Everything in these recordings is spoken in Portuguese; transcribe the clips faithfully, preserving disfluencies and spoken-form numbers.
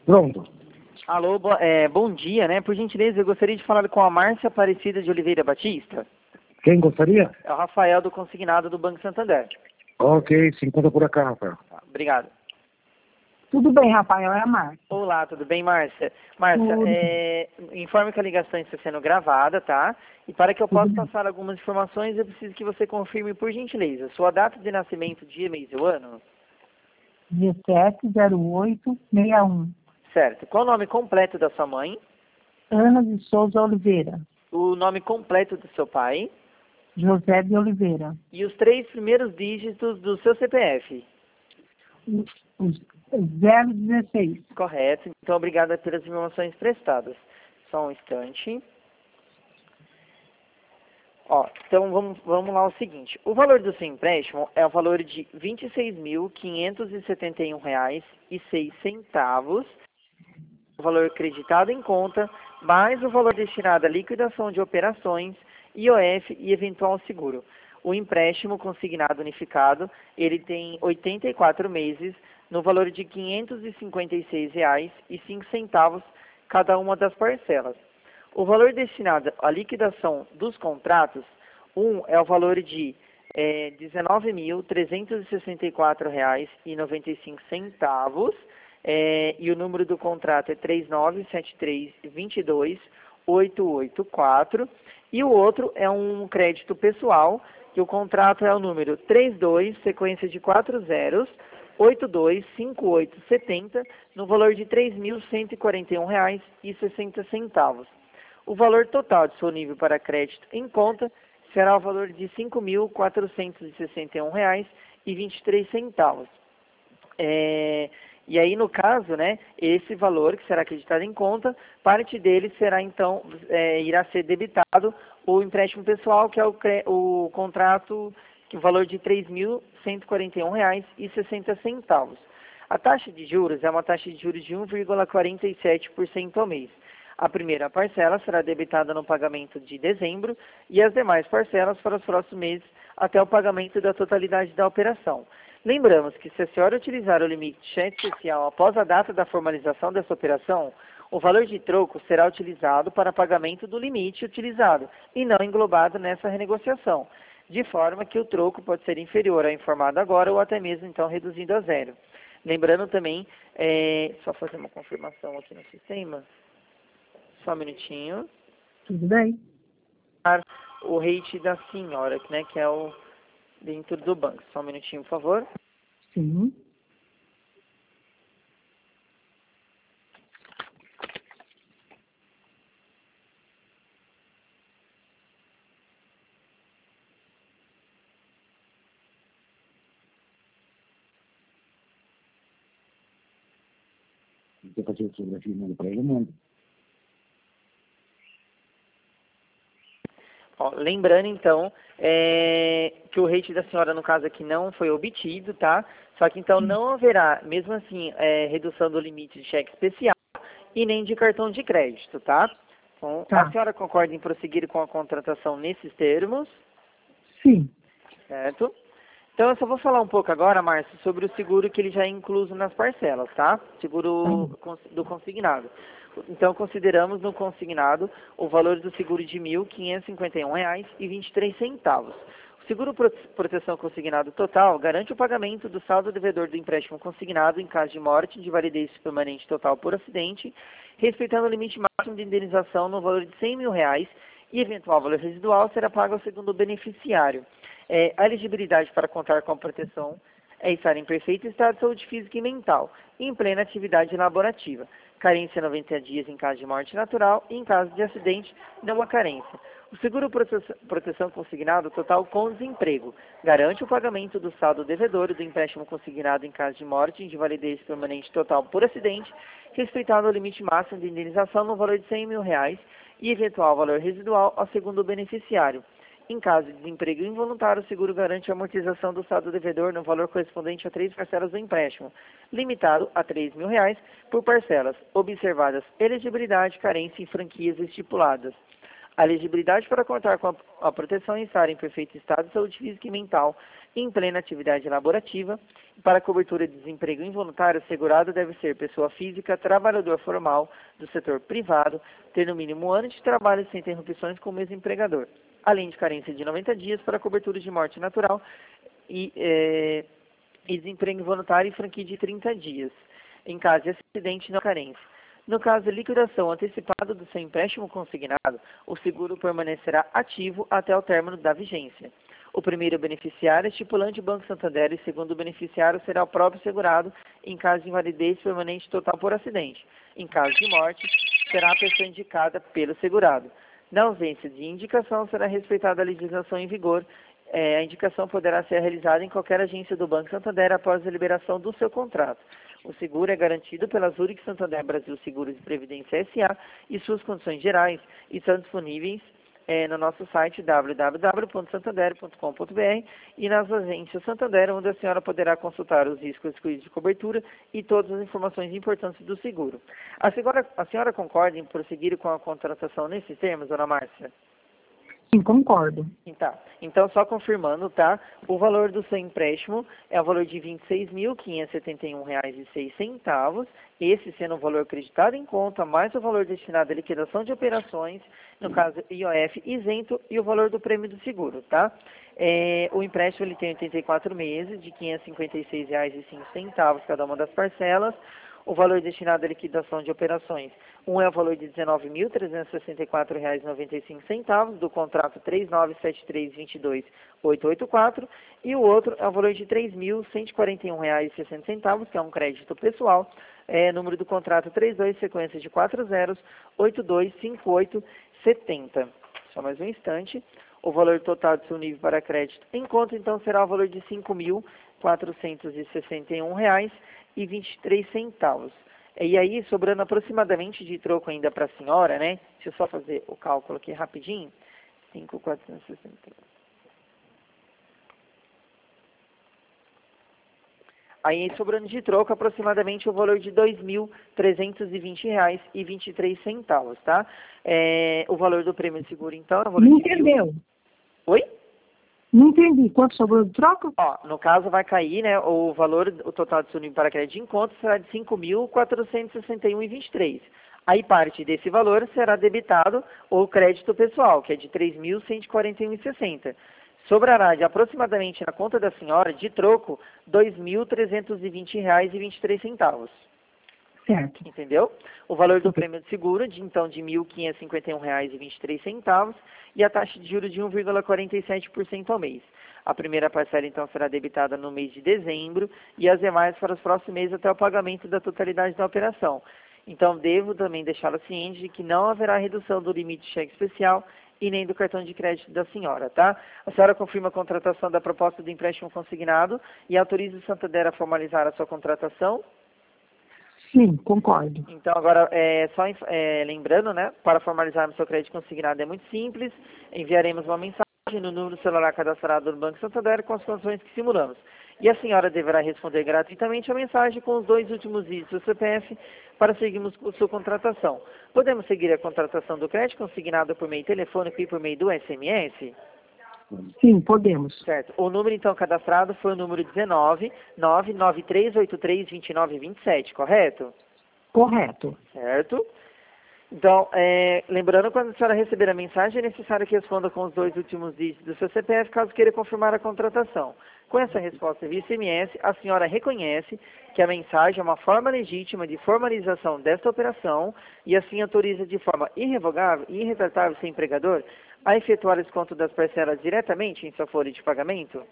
Pronto. Alô, bo é, bom dia, né? Por gentileza, eu gostaria de falar com a Márcia Aparecida de Oliveira Batista. Quem gostaria? É o Rafael do Consignado do Banco Santander. Ok, se encontra por cá, Rafael. Tá, obrigado. Tudo bem, Rafael, é a Márcia. Olá, tudo bem, Márcia? Márcia, Tudo. é, informe que a ligação está sendo gravada, tá? E para que eu possa passar algumas informações, eu preciso que você confirme, por gentileza, sua data de nascimento, dia, mês e o ano. dezessete zero oito sessenta e um. Certo. Qual o nome completo da sua mãe? Ana de Souza Oliveira. O nome completo do seu pai? José de Oliveira. E os três primeiros dígitos do seu C P F? zero dezesseis. Correto. Então, obrigada pelas informações prestadas. Só um instante. Ó, então, vamos, vamos lá o seguinte. O valor do seu empréstimo é o valor de vinte e seis mil, quinhentos e setenta e um reais e seis centavos. O valor creditado em conta, mais o valor destinado à liquidação de operações, I O F e eventual seguro. O empréstimo consignado unificado, ele tem oitenta e quatro meses, no valor de quinhentos e cinquenta e seis reais e cinco centavos cada uma das parcelas. O valor destinado à liquidação dos contratos, um é o valor de é, dezenove mil, trezentos e sessenta e quatro reais e noventa e cinco centavos, é, e o número do contrato é três nove sete três, dois dois, oito oito quatro, e o outro é um crédito pessoal, que o contrato é o número trinta e dois, sequência de quatro zeros, oito dois cinco oito sete zero, no valor de três mil cento e quarenta e um reais e sessenta centavos. O valor total disponível para crédito em conta será o valor de cinco mil quatrocentos e sessenta e um reais e vinte e três centavos. É, e aí, no caso, né, esse valor que será acreditado em conta, parte dele será, então, é, irá ser debitado o empréstimo pessoal, que é o, o contrato, que o valor de três mil cento e quarenta e um reais e sessenta centavos. A taxa de juros é uma taxa de juros de um vírgula quarenta e sete por cento ao mês. A primeira parcela será debitada no pagamento de dezembro e as demais parcelas para os próximos meses até o pagamento da totalidade da operação. Lembramos que se a senhora utilizar o limite de cheque especial após a data da formalização dessa operação, o valor de troco será utilizado para pagamento do limite utilizado e não englobado nessa renegociação, de forma que o troco pode ser inferior ao informado agora ou até mesmo então reduzido a zero. Lembrando também, é, só fazer uma confirmação aqui no sistema, só um minutinho. Tudo bem. O rate da senhora, né, que é o dentro do banco. Só um minutinho, por favor. Sim. Você fazer fotografia e manda para ele, manda. Ó, lembrando, então, é, que o rate da senhora, no caso aqui, não foi obtido, tá? Só que, então, não haverá, mesmo assim, é, redução do limite de cheque especial e nem de cartão de crédito, tá? Então, Tá. a senhora concorda em prosseguir com a contratação nesses termos? Sim. Certo? Então, eu só vou falar um pouco agora, Márcio, sobre o seguro que ele já é incluso nas parcelas, tá? Seguro do consignado. Então, consideramos no consignado o valor do seguro de mil quinhentos e cinquenta e um reais e vinte e três centavos. O seguro proteção consignado total garante o pagamento do saldo devedor do empréstimo consignado em caso de morte de validez permanente total por acidente, respeitando o limite máximo de indenização no valor de cem mil reais e eventual valor residual será pago ao segundo beneficiário. É, a elegibilidade para contar com a proteção é estar em perfeito estado de saúde física e mental, e em plena atividade laborativa. Carência noventa dias em caso de morte natural e em caso de acidente, não há carência. O seguro proteção consignado total com desemprego garante o pagamento do saldo devedor do empréstimo consignado em caso de morte de validez permanente total por acidente, respeitado o limite máximo de indenização no valor de cem mil reais e eventual valor residual ao segundo beneficiário. Em caso de desemprego involuntário, o seguro garante a amortização do saldo devedor no valor correspondente a três parcelas do empréstimo, limitado a três mil reais por parcelas, observadas elegibilidade, carência e franquias estipuladas. A elegibilidade para contar com a, a proteção e estar em perfeito estado de saúde física e mental, em plena atividade laborativa, Para cobertura de desemprego involuntário, o segurado deve ser pessoa física, trabalhador formal do setor privado, ter no mínimo um ano de trabalho sem interrupções com o mesmo empregador, além de carência de noventa dias para cobertura de morte natural e, eh, e desemprego involuntário e franquia de trinta dias, em caso de acidente não carência. No caso de liquidação antecipada do seu empréstimo consignado, o seguro permanecerá ativo até o término da vigência. O primeiro beneficiário é estipulante do Banco Santander e o segundo beneficiário será o próprio segurado em caso de invalidez permanente total por acidente. Em caso de morte, será a pessoa indicada pelo segurado. Na ausência de indicação, será respeitada a legislação em vigor. É, a indicação poderá ser realizada em qualquer agência do Banco Santander após a liberação do seu contrato. O seguro é garantido pela Zurich Santander Brasil Seguros e Previdência S A e suas condições gerais estão disponíveis é, no nosso site w w w ponto santander ponto com ponto b r e nas agências Santander, onde a senhora poderá consultar os riscos de cobertura e todas as informações importantes do seguro. A senhora, a senhora concorda em prosseguir com a contratação nesses termos, dona Márcia? Sim, concordo. Tá. Então, só confirmando, tá? O valor do seu empréstimo é o valor de vinte e seis mil, quinhentos e setenta e um reais e seis centavos, esse sendo o valor acreditado em conta, mais o valor destinado à liquidação de operações, no caso I O F isento, e o valor do prêmio do seguro, tá? É, o empréstimo ele tem oitenta e quatro meses, de quinhentos e cinquenta e seis reais e cinco centavos cada uma das parcelas. O valor destinado à liquidação de operações, um é o valor de dezenove mil, trezentos e sessenta e quatro reais e noventa e cinco centavos do contrato três nove sete três dois dois oito oito quatro e o outro é o valor de três mil cento e quarenta e um reais e sessenta centavos, que é um crédito pessoal, é, número do contrato trinta e dois, sequência de quatro zeros, oito dois cinco oito sete zero. Só mais um instante. O valor total do seu nível para crédito em conta, então, será o valor de cinco mil quatrocentos e sessenta e um reais e vinte e três centavos. E aí, sobrando aproximadamente de troco ainda para a senhora, né? Deixa eu só fazer o cálculo aqui rapidinho. cinco mil quatrocentos e sessenta e um. Aí, sobrando de troco, aproximadamente o valor de dois mil trezentos e vinte reais e vinte e três centavos, tá? É, o valor do prêmio de seguro, então, é o valor Não de entendeu? Mil... Oi? Não entendi. Quanto sobrou de troca? Ó, no caso vai cair, né, o valor, o total do seu nível para crédito de encontro será de cinco mil quatrocentos e sessenta e um reais e vinte e três centavos. Aí parte desse valor será debitado o crédito pessoal, que é de três mil cento e quarenta e um reais e sessenta centavos. Sobrará de aproximadamente na conta da senhora, de troco, dois mil trezentos e vinte reais e vinte e três centavos. Certo. Entendeu? O valor do prêmio de seguro, de então, de mil quinhentos e cinquenta e um reais e vinte e três centavos e a taxa de juros de um vírgula quarenta e sete por cento ao mês. A primeira parcela, então, será debitada no mês de dezembro e as demais para os próximos meses até o pagamento da totalidade da operação. Então, devo também deixá-la ciente de que não haverá redução do limite de cheque especial e nem do cartão de crédito da senhora, tá? A senhora confirma a contratação da proposta do empréstimo consignado e autoriza o Santander a formalizar a sua contratação? Sim, concordo. Então, agora, é, só é, lembrando, né, para formalizarmos seu crédito consignado é muito simples, enviaremos uma mensagem no número celular cadastrado no Banco Santander com as condições que simulamos. E a senhora deverá responder gratuitamente a mensagem com os dois últimos dígitos do C P F para seguirmos com sua contratação. Podemos seguir a contratação do crédito consignado por meio telefônico e por meio do S M S? Sim, podemos. Certo. O número, então, cadastrado foi o número dezenove, nove nove três oito três, dois nove dois sete, correto? Correto. Certo. Então, é, lembrando, quando a senhora receber a mensagem, é necessário que responda com os dois últimos dígitos do seu C P F, caso queira confirmar a contratação. Com essa resposta via S M S, a senhora reconhece que a mensagem é uma forma legítima de formalização desta operação e assim autoriza de forma irrevogável e irretratável seu empregador a efetuar o desconto das parcelas diretamente em sua folha de pagamento?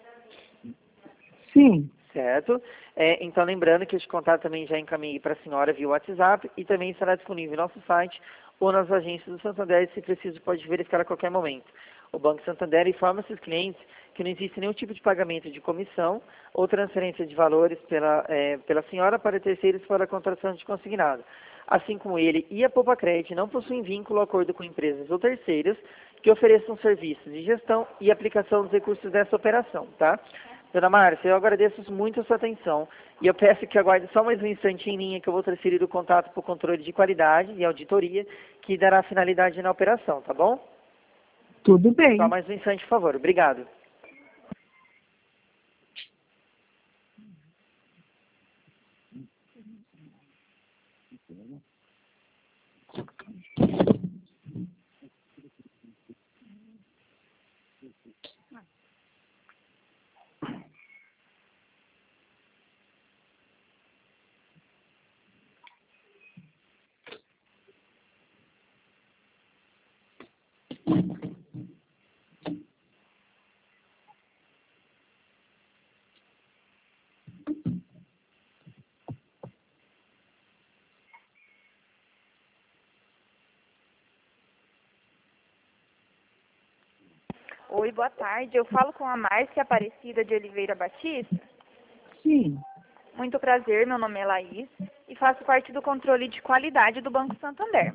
Sim. Certo? É, então, lembrando que este contato também já encaminhei para a senhora via WhatsApp e também estará disponível no nosso site ou nas agências do Santander, se preciso pode verificar a qualquer momento. O Banco Santander informa seus clientes que não existe nenhum tipo de pagamento de comissão ou transferência de valores pela, é, pela senhora para terceiros para a contratação de consignado. Assim como ele e a Poupa Crédito não possuem vínculo ou acordo com empresas ou terceiros que ofereçam serviços de gestão e aplicação dos recursos dessa operação, tá? Dona Márcia, eu agradeço muito a sua atenção e eu peço que aguarde só mais um instantinho em linha que eu vou transferir o contato para o controle de qualidade e auditoria que dará finalidade na operação, tá bom? Tudo bem. Só mais um instante, por favor. Obrigado. Oi, boa tarde. Eu falo com a Márcia Aparecida de Oliveira Batista. Sim. Muito prazer, meu nome é Laís e faço parte do controle de qualidade do Banco Santander.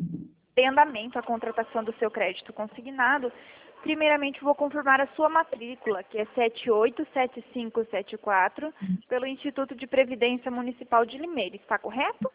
Em andamento a contratação do seu crédito consignado, primeiramente vou confirmar a sua matrícula, que é sete oito sete cinco sete quatro, pelo Instituto de Previdência Municipal de Limeira. Está correto?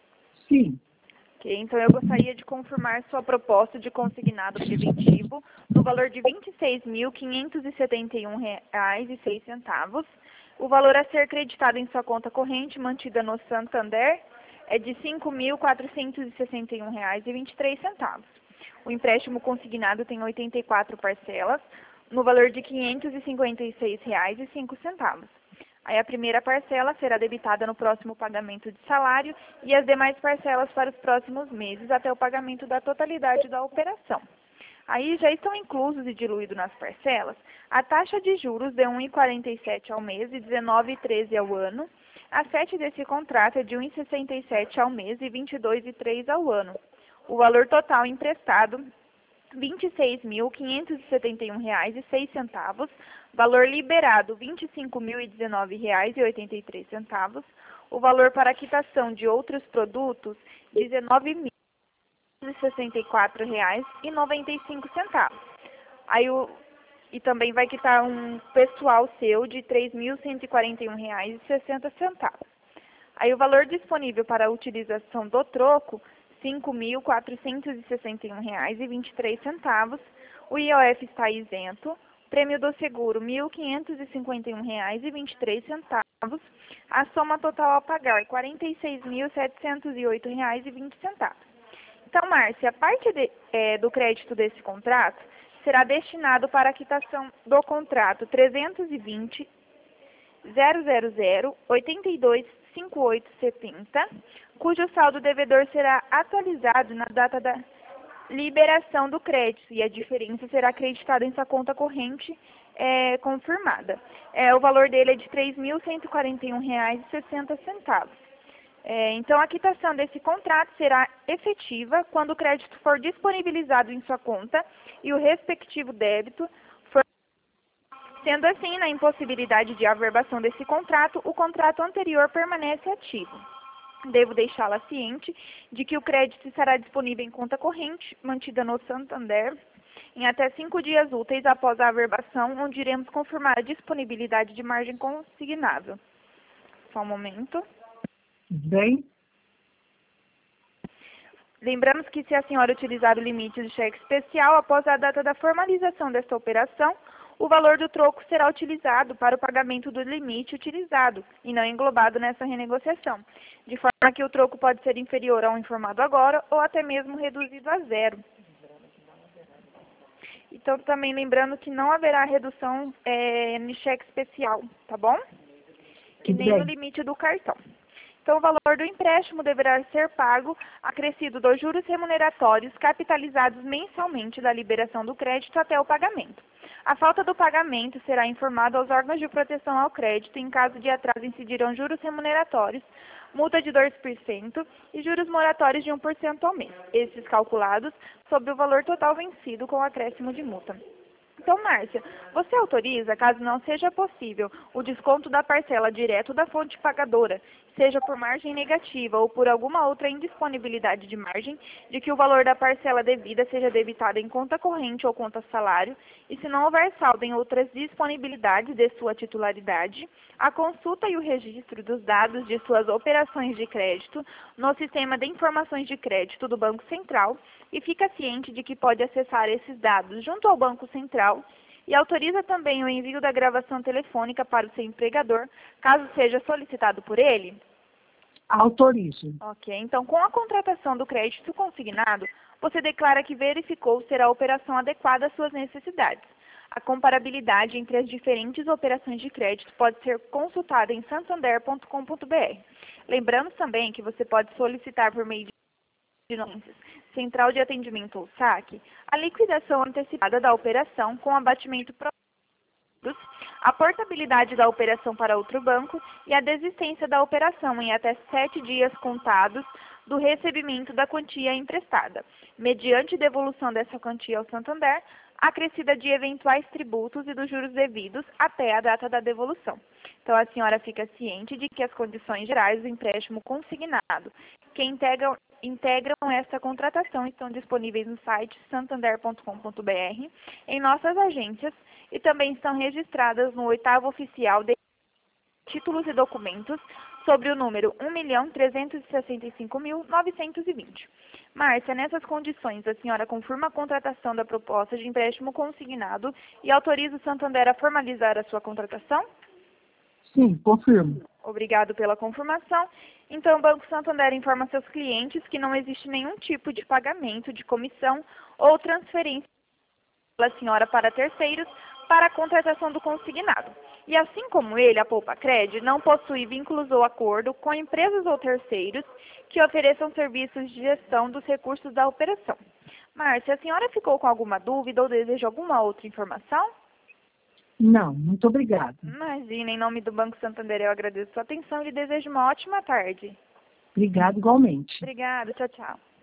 Sim. Ok, então eu gostaria de confirmar sua proposta de consignado preventivo no valor de vinte e seis mil quinhentos e setenta e um reais e seis centavos. O valor a ser creditado em sua conta corrente mantida no Santander é de cinco mil quatrocentos e sessenta e um reais e vinte e três centavos. O empréstimo consignado tem oitenta e quatro parcelas no valor de quinhentos e cinquenta e seis reais e cinco centavos. Aí a primeira parcela será debitada no próximo pagamento de salário e as demais parcelas para os próximos meses até o pagamento da totalidade da operação. Aí já estão inclusos e diluídos nas parcelas a taxa de juros de um vírgula quarenta e sete ao mês e dezenove vírgula treze ao ano. A sete desse contrato é de um vírgula sessenta e sete ao mês e vinte e dois vírgula três ao ano. O valor total emprestado vinte e seis mil quinhentos e setenta e um reais e seis centavos, valor liberado vinte e cinco mil e dezenove reais e oitenta e três centavos, o valor para quitação de outros produtos dezenove mil e sessenta e quatro reais e noventa e cinco centavos. Aí o e também vai quitar um pessoal seu de três mil cento e quarenta e um reais e sessenta centavos. Aí o valor disponível para a utilização do troco cinco mil quatrocentos e sessenta e um reais e vinte e três centavos. O I O F está isento. Prêmio do seguro mil quinhentos e cinquenta e um reais e vinte e três centavos. A soma total a pagar quarenta e seis mil setecentos e oito reais e vinte centavos. Então, Márcia, a parte de, é, do crédito desse contrato será destinado para a quitação do contrato trezentos e vinte zero zero zero oitenta e dois cinquenta e oito setenta, cujo saldo devedor será atualizado na data da liberação do crédito e a diferença será acreditada em sua conta corrente é, confirmada. É, o valor dele é de três mil cento e quarenta e um reais e sessenta centavos. É, então, a quitação desse contrato será efetiva quando o crédito for disponibilizado em sua conta e o respectivo débito for. Sendo assim, na impossibilidade de averbação desse contrato, o contrato anterior permanece ativo. Devo deixá-la ciente de que o crédito estará disponível em conta corrente, mantida no Santander, em até cinco dias úteis após a averbação, onde iremos confirmar a disponibilidade de margem consignável. Só um momento. Bem, Lembramos que se a senhora utilizar o limite do cheque especial após a data da formalização desta operação, o valor do troco será utilizado para o pagamento do limite utilizado e não englobado nessa renegociação, de forma que o troco pode ser inferior ao informado agora ou até mesmo reduzido a zero. Então, também lembrando que não haverá redução é, no cheque especial, tá bom? E tudo nem no bem. limite do cartão. Então, o valor do empréstimo deverá ser pago acrescido dos juros remuneratórios capitalizados mensalmente da liberação do crédito até o pagamento. A falta do pagamento será informado aos órgãos de proteção ao crédito. Em caso de atraso, incidirão juros remuneratórios, multa de dois por cento e juros moratórios de um por cento ao mês, esses calculados sobre o valor total vencido com acréscimo de multa. Então, Márcia, você autoriza, caso não seja possível, o desconto da parcela direto da fonte pagadora, seja por margem negativa ou por alguma outra indisponibilidade de margem, de que o valor da parcela devida seja debitado em conta corrente ou conta salário, e se não houver saldo em outras disponibilidades de sua titularidade, a consulta e o registro dos dados de suas operações de crédito no Sistema de Informações de Crédito do Banco Central e fica ciente de que pode acessar esses dados junto ao Banco Central e autoriza também o envio da gravação telefônica para o seu empregador, caso seja solicitado por ele? Autorizo. Ok, então com a contratação do crédito consignado, você declara que verificou ser a operação adequada às suas necessidades. A comparabilidade entre as diferentes operações de crédito pode ser consultada em santander ponto com ponto br. Lembrando também que você pode solicitar por meio de notícias, Central de Atendimento ou saque, a liquidação antecipada da operação com abatimento próprio, a portabilidade da operação para outro banco e a desistência da operação em até sete dias contados do recebimento da quantia emprestada, mediante devolução dessa quantia ao Santander, acrescida de eventuais tributos e dos juros devidos até a data da devolução. Então, a senhora fica ciente de que as condições gerais do empréstimo consignado que integram, integram esta contratação estão disponíveis no site santander ponto com ponto br, em nossas agências, e também estão registradas no oitavo oficial de títulos e documentos sobre o número um milhão trezentos e sessenta e cinco mil novecentos e vinte. Márcia, nessas condições, a senhora confirma a contratação da proposta de empréstimo consignado e autoriza o Santander a formalizar a sua contratação? Sim, confirmo. Obrigado pela confirmação. Então, o Banco Santander informa seus clientes que não existe nenhum tipo de pagamento de comissão ou transferência pela senhora para terceiros para a contratação do consignado. E assim como ele, a Poupa Cred não possui vínculos ou acordo com empresas ou terceiros que ofereçam serviços de gestão dos recursos da operação. Márcia, a senhora ficou com alguma dúvida ou deseja alguma outra informação? Não, muito obrigada. Imagina, em nome do Banco Santander eu agradeço a sua atenção e lhe desejo uma ótima tarde. Obrigada igualmente. Obrigada, tchau, tchau.